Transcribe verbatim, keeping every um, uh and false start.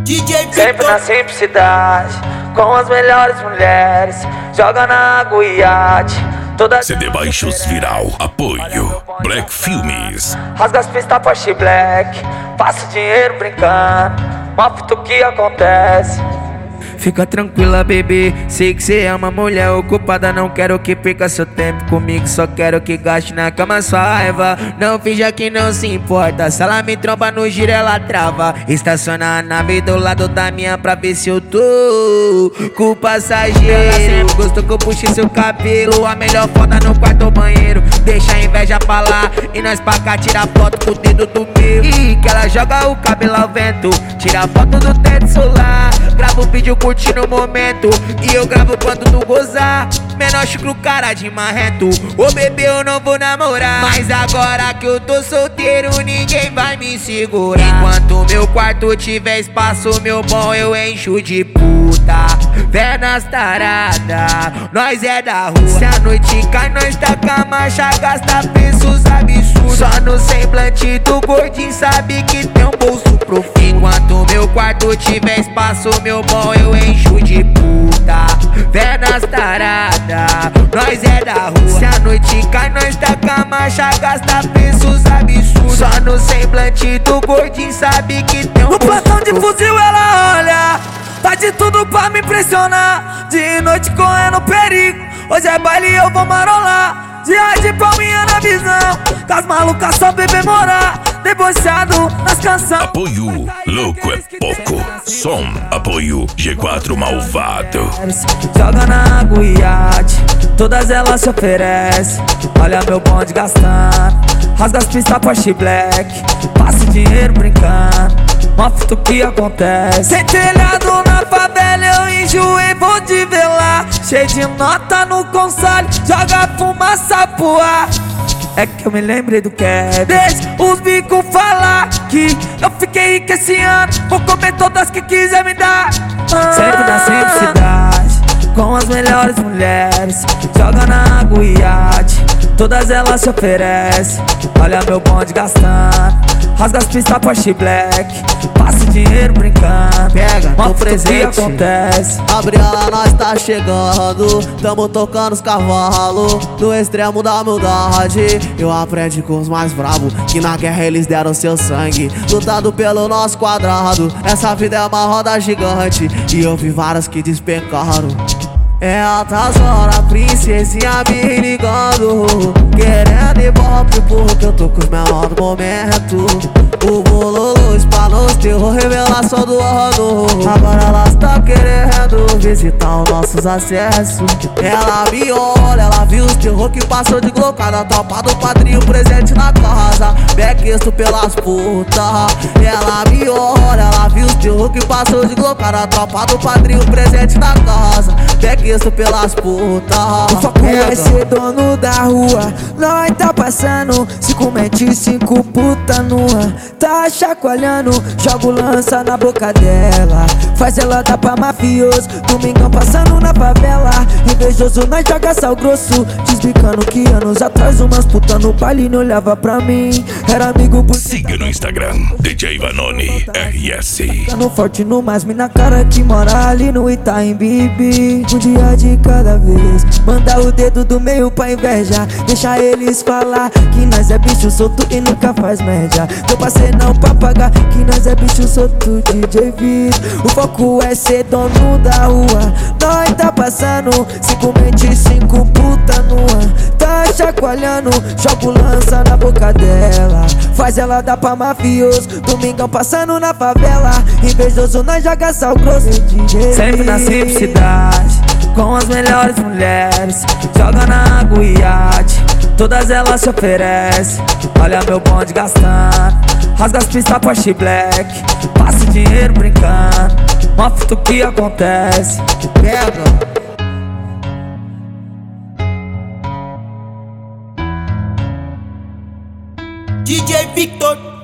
D J Sempre na simplicidade, com as melhores mulheres, joga na água e iate. Toda C D Baixos Viral, apoio Black Filmes. Rasga as pistas Porsche Black, passa dinheiro brincando, mostra o que acontece. Fica tranquila, bebê, sei que cê é uma mulher ocupada. Não quero que perca seu tempo comigo, só quero que gaste na cama sua raiva. Não finja que não se importa, se ela me tromba no giro ela trava. Estaciona a nave do lado da minha pra ver se eu tô com o passageiro. Gostou que eu puxe seu cabelo, a melhor foda no quarto ou banheiro. Deixa a inveja pra lá e nós pra cá tira foto com o dedo do meu. E que ela joga o cabelo ao vento, tira foto do teto solar. Grava o vídeo curtindo o momento e eu gravo quando tu gozar. Menor chucro cara de marrento, ô bebê eu não vou namorar. Mas agora que eu tô solteiro ninguém vai me segurar. Enquanto meu quarto tiver espaço, meu bom, eu encho de puta. Vé nas tarada, nós é da rua. Se a noite cai, nós tá com a marcha, gasta preços absurdos. Só no semblante do gordinho sabe que tem um bolso profundo. Enquanto meu quarto tiver espaço, meu bom, eu encho de puta. Vé nas tarada, nós é da rua. Se a noite cai, nós tá com a marcha, gasta preços absurdos. Só no semblante do gordinho sabe que tem um bolso profundo. No plantão de fuzil ela olha, tá de tudo pra me impressionar. De noite correndo perigo, hoje é baile e eu vou marolar. Dia de palminha na visão, com as malucas só bebê morar. Debochado nas canções. Apoio Louco é Pouco. Som apoio G quatro Malvado. Joga na água e iate, todas elas se oferecem. Olha meu bonde gastando, rasga as pistas Porsche Black, passa dinheiro brincando, mostra o que acontece. Sem telhado na favela eu enjoei, vou te ver lá. Cheio de nota no console, joga fumaça pro ar. É que eu me lembrei do Kevin. Deixa os bicos falar que eu fiquei rico esse ano, vou comer todas que quiser me dar. ah. Sempre na simplicidade, com as melhores mulheres, joga na água e iate, todas elas se oferecem. Olha meu bonde gastando, rasga as pistas Porsche Black, passa dinheiro brincando, pega no presente que acontece. Gabriela, nós tá chegando, tamo tocando os cavalos, no extremo da humildade. Eu aprendi com os mais bravos, que na guerra eles deram seu sangue, lutando pelo nosso quadrado. Essa vida é uma roda gigante, e eu vi várias que despencaram. É altas horas, princesinha me ligando, querendo ibope porque eu tô com os menores do momento. O bololô, espanos, terror, revelação do ano. Agora elas tá querendo visitar os nossos acessos. Ela me olha, ela viu os terror que passou de glocada. Tropa do padrinho presente na casa, bequeço pelas putas. Ela me olha, ela viu os terror que passou de glocada. Tropa do padrinho presente na casa, bequeço pelas putas. O foco é ser dono da rua, nós tá passando cinco mente, cinco puta nua. Tá chacoalhando, jogo lança na boca dela, faz ela dar pra mafioso. Domingão passando na favela, invejoso nós joga sal grosso, desbicando que anos atrás umas puta no baile não olhava pra mim. Era amigo por... Siga no Instagram, D J Vanoni R S. Ficando forte no mais, na cara que mora ali no Itaim Bibi. Um dia de cada vez, manda o dedo do meio pra inveja, deixa eles falar que nós é bicho solto e nunca faz média. Teu parceiro não pra pagar, que nós é bicho solto, D J Vitor. O foco é ser dono da rua, nós tá passando cinco mente, cinco puta nua. Tá chacoalhando, jogo lança na boca dela, faz ela dar pra mafioso. Domingão passando na favela, invejoso nós joga sal grosso, D J. Sempre na simplicidade, com as melhores mulheres, joga na água e iate, todas elas se oferecem. Olha meu bonde gastando, rasga as pistas Porsche Black, passa dinheiro brincando, mostra o que acontece. Pega. D J Victor.